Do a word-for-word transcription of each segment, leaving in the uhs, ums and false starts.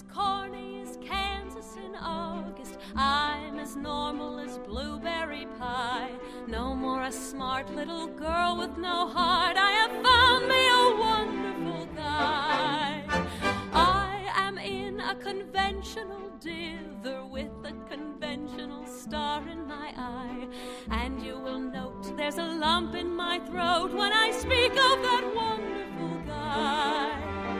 as corny as Kansas in August. I'm as normal as blueberry pie. No more a smart little girl with no heart. I have found me a wonderful guy. I am in a conventional dither with a conventional star in my eye. And you will note there's a lump in my throat when I speak of that wonderful guy.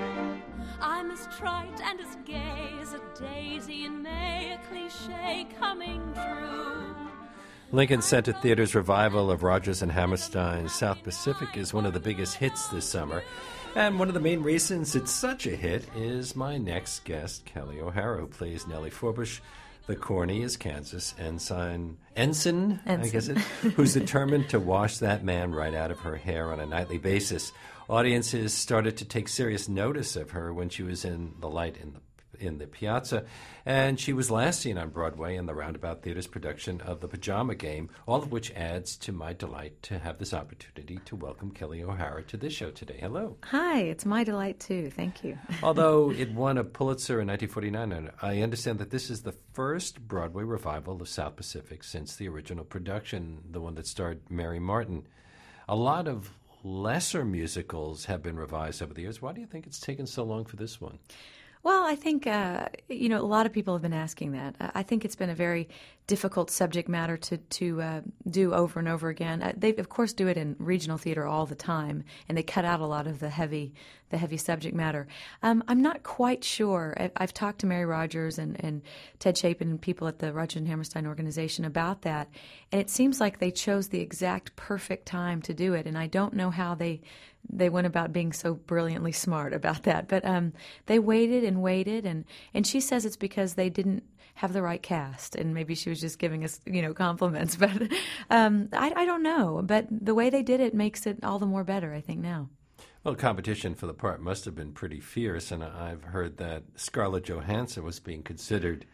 I'm as trite and as gay as a daisy in May, a cliche coming true. Lincoln Center Theater's revival of Rodgers and Hammerstein's South Pacific is one of the biggest hits this summer. And one of the main reasons it's such a hit is my next guest, Kelly O'Hara, who plays Nellie Forbush, the corny as Kansas ensign, ensign, ensign. I guess it, who's determined to wash that man right out of her hair on a nightly basis. Audiences started to take serious notice of her when she was in the light in the in the piazza, and she was last seen on Broadway in the Roundabout Theater's production of The Pajama Game, all of which adds to my delight to have this opportunity to welcome Kelly O'Hara to this show today. Hello. Hi, it's my delight too. Thank you. Although it won a Pulitzer in nineteen forty-nine, and I understand that this is the first Broadway revival of South Pacific since the original production, the one that starred Mary Martin. A lot of lesser musicals have been revised over the years. Why do you think it's taken so long for this one? Well, I think, uh, you know, a lot of people have been asking that. I think it's been a very difficult subject matter to, to uh, do over and over again. Uh, they, of course, do it in regional theater all the time, and they cut out a lot of the heavy the heavy subject matter. Um, I'm not quite sure. I, I've talked to Mary Rodgers and, and Ted Chapin and people at the Rodgers and Hammerstein organization about that, and it seems like they chose the exact perfect time to do it, and I don't know how they they went about being so brilliantly smart about that. But um, they waited and waited, and, and she says it's because they didn't have the right cast, and maybe she was just giving us, you know, compliments. But um, I, I don't know. But the way they did it makes it all the more better, I think, now. Well, competition for the part must have been pretty fierce, and I've heard that Scarlett Johansson was being considered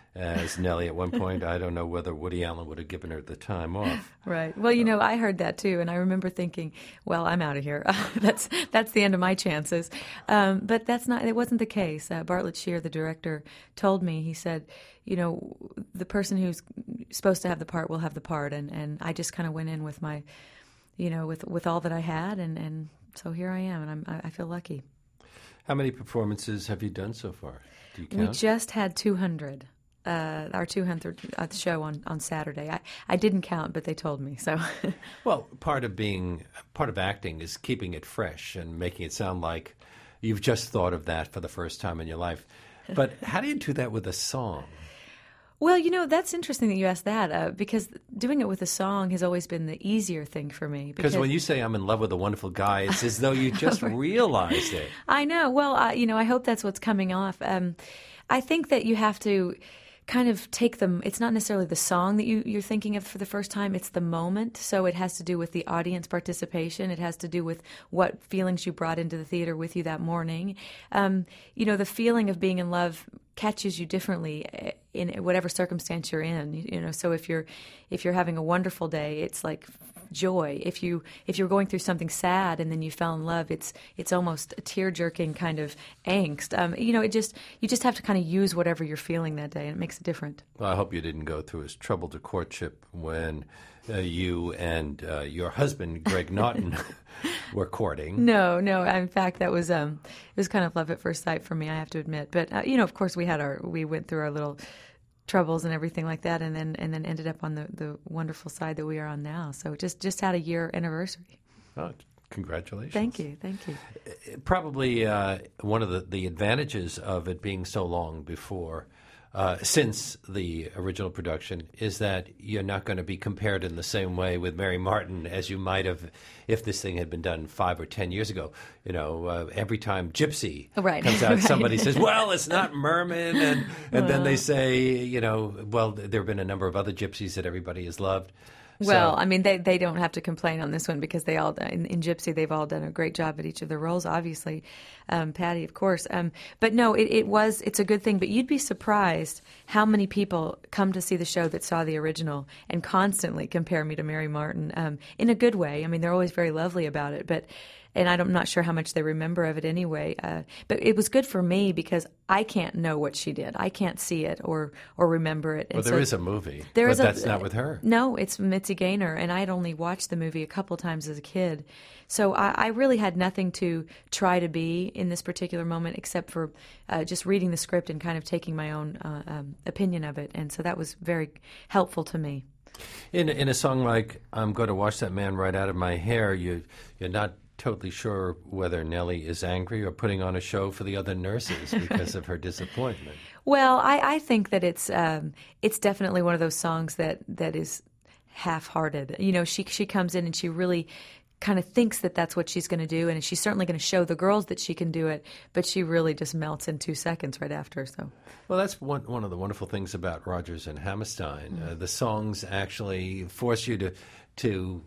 as Nellie at one point. I don't know whether Woody Allen would have given her the time off. Right. Well, you know, I heard that too, and I remember thinking, well, I'm out of here. that's that's the end of my chances. Um, but that's not. It wasn't the case. Uh, Bartlett Shear, the director, told me. He said, you know, the person who's supposed to have the part will have the part, and, and I just kind of went in with my, you know, with with all that I had, and, and so here I am, and I'm I feel lucky. How many performances have you done so far? Do you count? We just had two hundred. Uh, our two hundredth show on, on Saturday. I, I didn't count, but they told me. So, well, part of being part of acting is keeping it fresh and making it sound like you've just thought of that for the first time in your life. But how do you do that with a song? Well, you know, that's interesting that you asked that uh, because doing it with a song has always been the easier thing for me. Because when you say I'm in love with a wonderful guy, it's as though you just realized it. I know. Well, uh, you know, I hope that's what's coming off. Um, I think that you have to kind of take them. It's not necessarily the song that you, you're thinking of for the first time. It's the moment. So it has to do with the audience participation. It has to do with what feelings you brought into the theater with you that morning. Um, you know, the feeling of being in love catches you differently in whatever circumstance you're in. You know, so if you're if you're having a wonderful day, it's like joy. If you if you're going through something sad and then you fell in love, it's it's almost a tear-jerking kind of angst. Um, you know, it just you just have to kind of use whatever you're feeling that day, and it makes it different. Well, I hope you didn't go through as troubled a courtship when uh, you and uh, your husband, Greg Naughton, were courting. No, no. In fact, that was um, it was kind of love at first sight for me, I have to admit. But uh, you know, of course, we had our we went through our little troubles and everything like that, and then and then ended up on the, the wonderful side that we are on now. So just just had a year anniversary. Oh, congratulations! Thank you, thank you. Probably uh, one of the, the advantages of it being so long before. Uh, since the original production is that you're not going to be compared in the same way with Mary Martin as you might have if this thing had been done five or ten years ago. You know, uh, every time Gypsy right. comes out, right. somebody says, well, it's not Merman. And, and well. then they say, you know, well, there have been a number of other Gypsies that everybody has loved. Well, so, I mean, they, they don't have to complain on this one because they all in, in Gypsy they've all done a great job at each of their roles. Obviously, um, Patty, of course. Um, but no, it, it was it's a good thing. But you'd be surprised how many people come to see the show that saw the original and constantly compare me to Mary Martin um, in a good way. I mean, they're always very lovely about it, but. and I'm not sure how much they remember of it anyway. Uh, but it was good for me because I can't know what she did. I can't see it or or remember it. And well, there so is a movie, there but is a, that's not with her. No, it's Mitzi Gaynor, and I had only watched the movie a couple times as a kid. So I, I really had nothing to try to be in this particular moment except for uh, just reading the script and kind of taking my own uh, um, opinion of it. And so that was very helpful to me. In in a song like "I'm Going to Wash That Man Right Out of My Hair," you you're not totally sure whether Nellie is angry or putting on a show for the other nurses because of her disappointment. Well, I, I think that it's um, it's definitely one of those songs that, that is half-hearted. You know, she she comes in and she really kind of thinks that that's what she's going to do, and she's certainly going to show the girls that she can do it, but she really just melts in two seconds right after. So, well, that's one one of the wonderful things about Rodgers and Hammerstein. Mm. Uh, the songs actually force you to to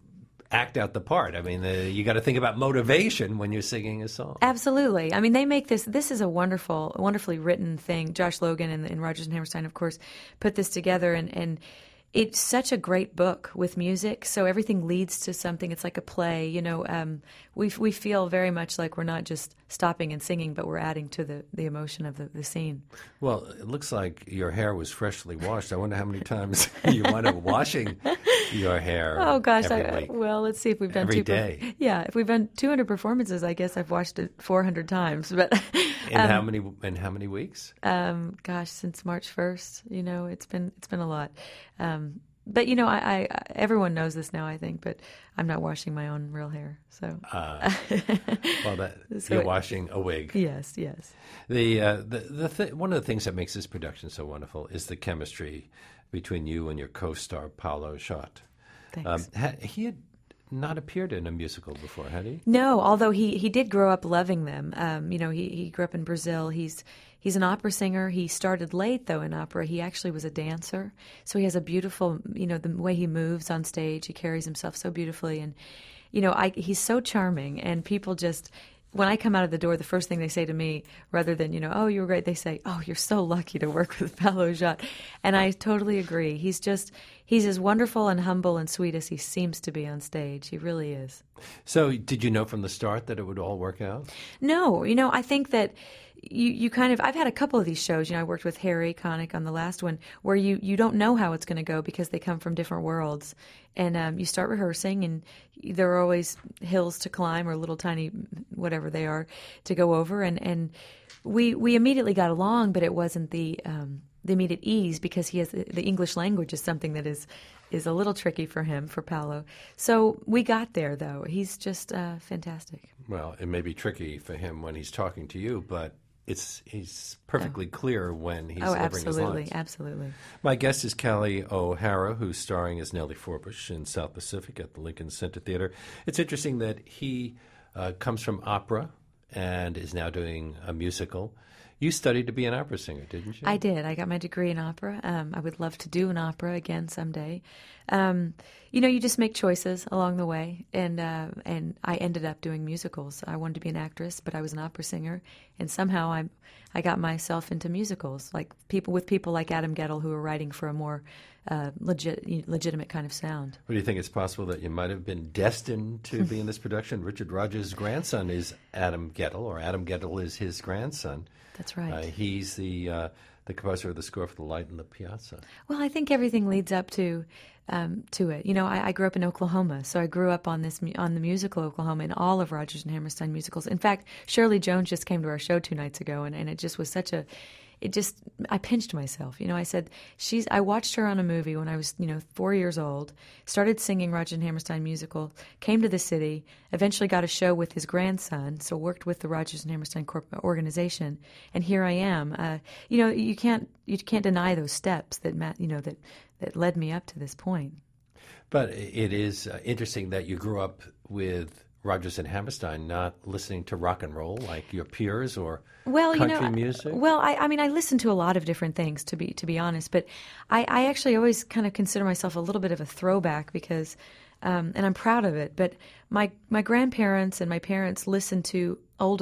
act out the part. I mean, the, you got to think about motivation when you're singing a song. Absolutely. I mean, they make this. This is a wonderful, wonderfully written thing. Josh Logan and, and Rodgers and Hammerstein, of course, put this together, and and. It's such a great book with music, so everything leads to something. It's like a play, you know. Um, we we feel very much like we're not just stopping and singing, but we're adding to the, the emotion of the, the scene. Well, it looks like your hair was freshly washed. I wonder how many times you wind up washing your hair. Oh gosh! Every I, week. Well, let's see if we've done every two day. Per- yeah, if we've done two hundred performances, I guess I've watched it four hundred times. But in um, how many in how many weeks? Um, gosh, since March first, you know, it's been it's been a lot. Um, But, you know, I, I everyone knows this now, I think, but I'm not washing my own real hair. So, uh, well, that, so you're it, washing a wig. Yes, yes. The uh, the, the th- one of the things that makes this production so wonderful is the chemistry between you and your co-star Paolo Schott. Thanks. Um, ha- he had not appeared in a musical before, had he? No, although he, he did grow up loving them. Um, you know, he, he grew up in Brazil. He's he's an opera singer. He started late, though, in opera. He actually was a dancer. So he has a beautiful, you know, the way he moves on stage. He carries himself so beautifully. And, you know, I, he's so charming. And people just, when I come out of the door, the first thing they say to me, rather than, you know, oh, you were great, they say, oh, you're so lucky to work with Paolo Schott. And I totally agree. He's just, he's as wonderful and humble and sweet as he seems to be on stage. He really is. So did you know from the start that it would all work out? No. You know, I think that you, you kind of, I've had a couple of these shows, you know, I worked with Harry Connick on the last one, where you, you don't know how it's going to go because they come from different worlds. And um, you start rehearsing, and there are always hills to climb or little tiny, whatever they are, to go over. And, and we we immediately got along, but it wasn't the um, the immediate ease because he has the English language is something that is is a little tricky for him, for Paolo. So we got there, though. He's just uh, fantastic. Well, it may be tricky for him when he's talking to you, but it's he's perfectly oh. clear when he's oh, delivering his lines. Absolutely, absolutely. My guest is Kelly O'Hara, who's starring as Nellie Forbush in South Pacific at the Lincoln Center Theater. It's interesting that he uh, comes from opera and is now doing a musical. You studied to be an opera singer, didn't you? I did. I got my degree in opera. Um, I would love to do an opera again someday. Um, you know, you just make choices along the way, and uh, and I ended up doing musicals. I wanted to be an actress, but I was an opera singer, and somehow I I got myself into musicals, like people with people like Adam Guettel, who were writing for a more uh, legit, legitimate kind of sound. What do you think it's possible that you might have been destined to be in this production? Richard Rodgers' grandson is Adam Guettel, or Adam Guettel is his grandson. That's right. Uh, he's the uh, the composer of the score for The Light in the Piazza. Well, I think everything leads up to um, to it. You know, I, I grew up in Oklahoma, so I grew up on this on the musical Oklahoma in all of Rodgers and Hammerstein musicals. In fact, Shirley Jones just came to our show two nights ago, and, and it just was such a it just, I pinched myself. You know, I said, she's, I watched her on a movie when I was, you know, four years old, started singing Rodgers and Hammerstein musical, came to the city, eventually got a show with his grandson, so worked with the Rodgers and Hammerstein Corp organization, and here I am. Uh, you know, you can't, you can't deny those steps that, Matt, you know, that, that led me up to this point. But it is uh, interesting that you grew up with Rodgers and Hammerstein, not listening to rock and roll like your peers or well, country you know, music? Well, I, I mean, I listen to a lot of different things, to be to be honest, but I, I actually always kind of consider myself a little bit of a throwback because, um, and I'm proud of it, but my my grandparents and my parents listened to older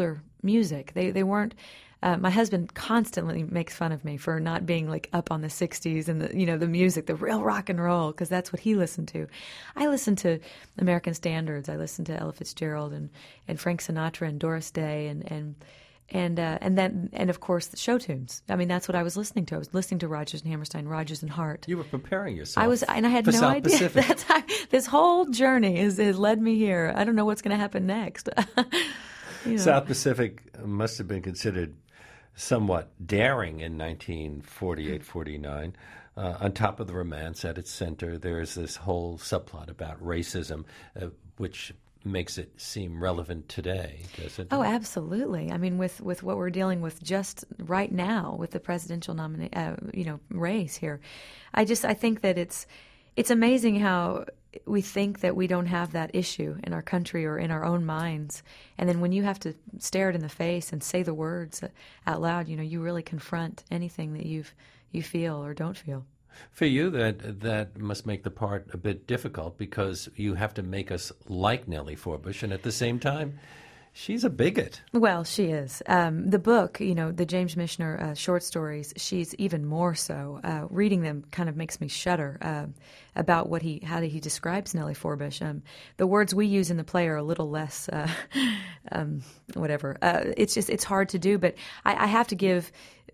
music. They they weren't. Uh, my husband constantly makes fun of me for not being like up on the sixties and the you know the music, the real rock and roll, because that's what he listened to. I listened to American standards. I listened to Ella Fitzgerald and, and Frank Sinatra and Doris Day and and and uh, and then and of course the show tunes. I mean, that's what I was listening to. I was listening to Rodgers and Hammerstein, Rodgers and Hart. You were preparing yourself. I was, and I had for no South idea. Pacific. That's how, this whole journey has, has led me here. I don't know what's going to happen next. You know. South Pacific must have been considered somewhat daring in nineteen forty-eight forty-nine. Uh, on top of the romance at its center, there's this whole subplot about racism, uh, which makes it seem relevant today, doesn't it? Oh, absolutely. I mean, with, with what we're dealing with just right now with the presidential nomina- uh, you know, race here, I just I think that it's it's amazing how we think that we don't have that issue in our country or in our own minds, and then when you have to stare it in the face and say the words out loud, you know, you really confront anything that you've you feel or don't feel. For you, that that must make the part a bit difficult because you have to make us like Nellie Forbush, and at the same time, she's a bigot. Well, she is. Um, the book, you know, the James Michener uh, short stories, she's even more so. Uh, reading them kind of makes me shudder uh, about what he, how he describes Nellie Forbush. Um, the words we use in the play are a little less, uh, um, whatever. Uh, it's just, it's hard to do, but I, I have to give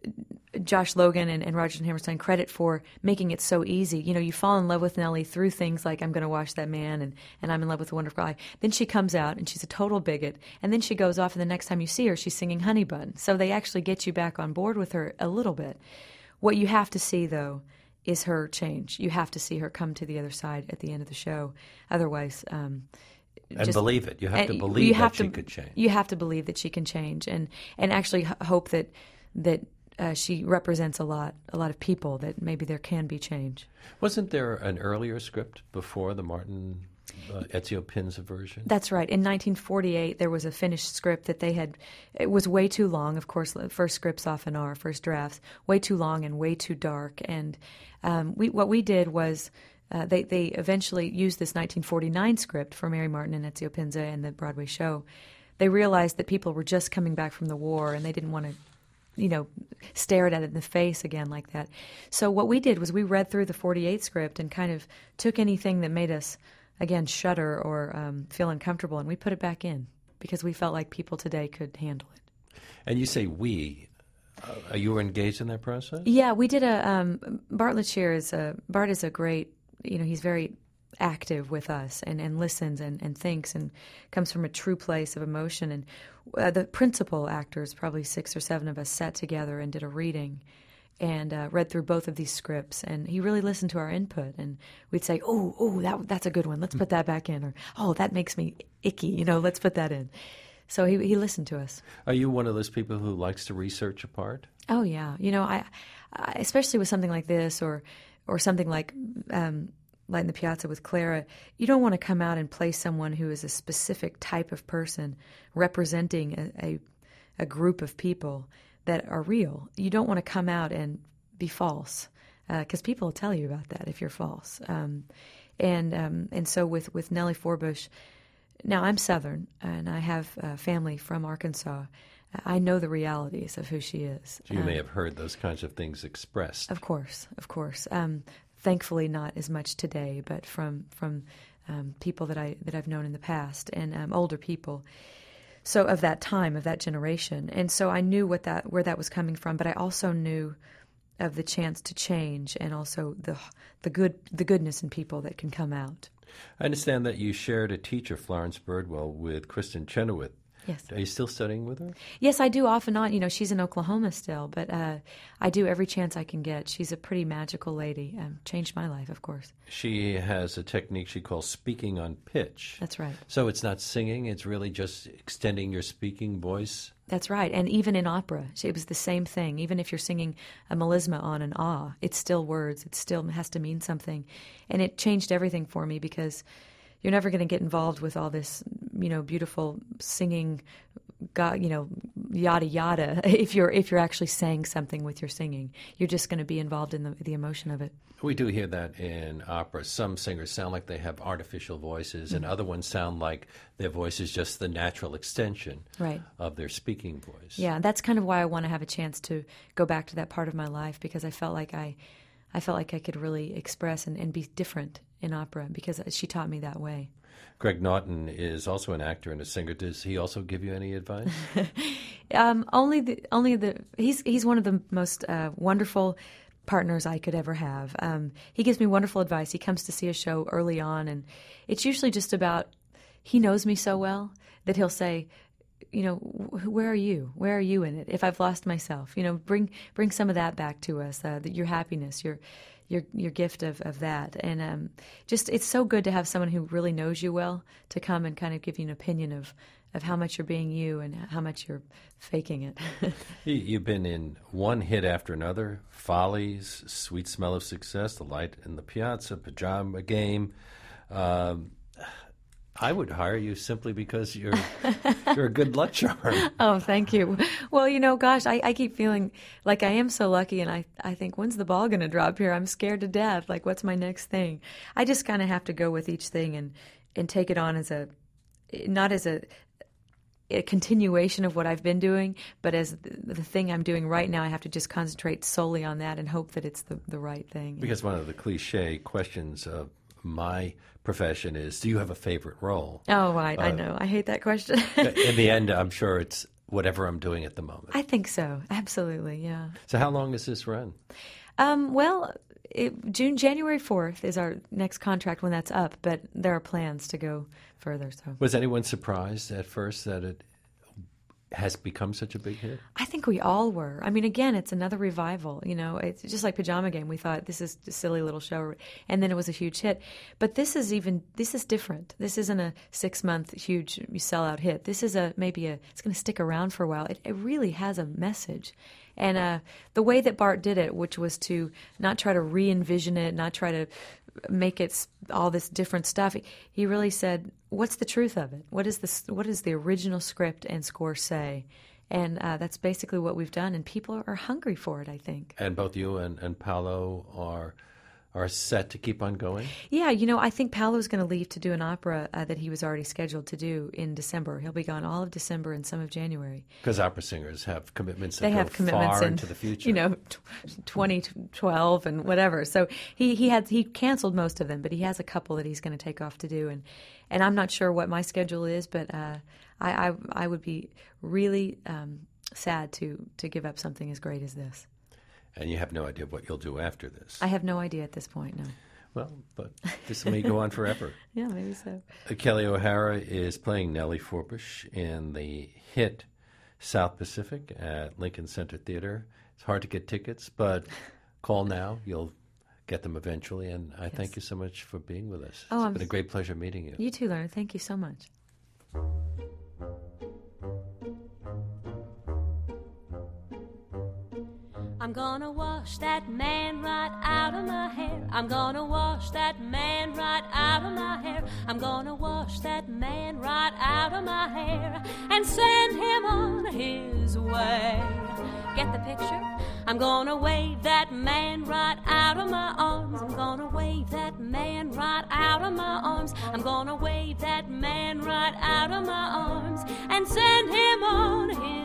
Josh Logan and, and Rodgers and Hammerstein credit for making it so easy. You know, you fall in love with Nellie through things like I'm going to wash that man and, and I'm in love with a wonderful guy. Then she comes out and she's a total bigot. And then she goes off and the next time you see her, she's singing Honey Bun. So they actually get you back on board with her a little bit. What you have to see, though, is her change. You have to see her come to the other side at the end of the show. Otherwise... Um, And just, believe it. You have to believe you that have she to, could change. You have to believe that she can change and, and actually h- hope that that uh, she represents a lot, a lot of people, that maybe there can be change. Wasn't there an earlier script before the Martin uh, Ezio Pinza version? That's right. In nineteen forty-eight, there was a finished script that they had. It was way too long. Of course, first scripts often are, first drafts, way too long and way too dark. And um, we, what we did was uh, they, they eventually used this nineteen forty-nine script for Mary Martin and Ezio Pinza and the Broadway show. They realized that people were just coming back from the war and they didn't want to, you know, stare it at it in the face again like that. So what we did was we read through the forty-eight script and kind of took anything that made us, again, shudder or um, feel uncomfortable, and we put it back in because we felt like people today could handle it. And you say we. Uh, you were engaged in that process? Yeah, we did a, um, Bart Lachir is a, Bart is a great, you know, he's very active with us and, and listens and, and thinks and comes from a true place of emotion. And uh, the principal actors, probably six or seven of us, sat together and did a reading and uh, read through both of these scripts. And he really listened to our input. And we'd say, oh, oh, that that's a good one. Let's put that back in. Or, oh, that makes me icky. You know, let's put that in. So he he listened to us. Are you one of those people who likes to research a part? Oh, yeah. You know, I, I especially with something like this or or something like um, Light in the Piazza with Clara, you don't want to come out and play someone who is a specific type of person representing a, a, a group of people that are real. You don't want to come out and be false because uh, people will tell you about that if you're false. Um, and um, and so with, with Nellie Forbush, now I'm Southern and I have uh, family from Arkansas. I know the realities of who she is. So you um, may have heard those kinds of things expressed. Of course, of course. Um, thankfully, not as much today, but from from um, people that I that I've known in the past and um, older people. So of that time, of that generation, and so I knew what that where that was coming from. But I also knew of the chance to change, and also the the good the goodness in people that can come out. I understand that you shared a teacher, Florence Birdwell, with Kristen Chenoweth. Yes. Are you still studying with her? Yes, I do off and on. You know, she's in Oklahoma still, but uh, I do every chance I can get. She's a pretty magical lady. Um, changed my life, of course. She has a technique she calls speaking on pitch. That's right. So it's not singing, it's really just extending your speaking voice. That's right. And even in opera, it was the same thing. Even if you're singing a melisma on an ah, it's still words. It still has to mean something. And it changed everything for me because you're never going to get involved with all this, you know, beautiful singing God, you know, yada yada. If you're if you're actually saying something with your singing, you're just going to be involved in the the emotion of it. We do hear that in opera. Some singers sound like they have artificial voices, mm-hmm. and other ones sound like their voice is just the natural extension right. of their speaking voice. Yeah, that's kind of why I want to have a chance to go back to that part of my life, because I felt like I, I felt like I could really express and, and be different in opera, because she taught me that way. Greg Naughton is also an actor and a singer. Does he also give you any advice? um, only the only the he's he's one of the most uh, wonderful partners I could ever have. Um, he gives me wonderful advice. He comes to see a show early on, and it's usually just about, he knows me so well that he'll say, you know, where are you? Where are you in it? If I've lost myself, you know, bring bring some of that back to us. Uh, your happiness, your your your gift of, of that, and um, just it's so good to have someone who really knows you well to come and kind of give you an opinion of. of how much you're being you and how much you're faking it. You've been in one hit after another: Follies, Sweet Smell of Success, The Light in the Piazza, Pajama Game. Um, I would hire you simply because you're you're a good luck charm. Oh, thank you. Well, you know, gosh, I, I keep feeling like I am so lucky, and I, I think, when's the ball going to drop here? I'm scared to death. Like, what's my next thing? I just kind of have to go with each thing and, and take it on as a, not as a, a continuation of what I've been doing, but as the, the thing I'm doing right now, I have to just concentrate solely on that and hope that it's the, the right thing. Because one of the cliche questions of my profession is, do you have a favorite role? Oh, I, uh, I know. I hate that question. In the end, I'm sure it's whatever I'm doing at the moment. I think so. Absolutely, yeah. So how long is this run? Um, well, it, June, January fourth is our next contract when that's up, but there are plans to go further. So, was anyone surprised at first that it has become such a big hit? I think we all were. I mean, again, it's another revival. You know, it's just like Pajama Game. We thought this is a silly little show, and then it was a huge hit. But this is even this is different. This isn't a six month huge sellout hit. This is a maybe a it's going to stick around for a while. It, it really has a message. And uh, the way that Bart did it, which was to not try to re-envision it, not try to make it all this different stuff, he really said, what's the truth of it? What is this? What does the original script and score say? And uh, that's basically what we've done, and people are hungry for it, I think. And both you and, and Paolo are are set to keep on going? Yeah, you know, I think Paolo's going to leave to do an opera uh, that he was already scheduled to do in December. He'll be gone all of December and some of January. Because opera singers have commitments that they go have commitments far in, into the future. You know, twenty twelve and whatever. So he he had he canceled most of them, but he has a couple that he's going to take off to do. And, and I'm not sure what my schedule is, but uh, I, I I would be really um, sad to to give up something as great as this. And you have no idea what you'll do after this. I have no idea at this point, no. Well, but this may go on forever. Yeah, maybe so. Kelly O'Hara is playing Nellie Forbush in the hit South Pacific at Lincoln Center Theater. It's hard to get tickets, but call now. You'll get them eventually. And I yes. thank you so much for being with us. Oh, it's I'm been a great pleasure meeting you. You too, Leonard. Thank you so much. I'm gonna wash that man right out of my hair. I'm gonna wash that man right out of my hair. I'm gonna wash that man right out of my hair and send him on his way. Get the picture? I'm gonna wave that man right out of my arms. I'm gonna wave that man right out of my arms. I'm gonna wave that man right out of my arms and send him on his way.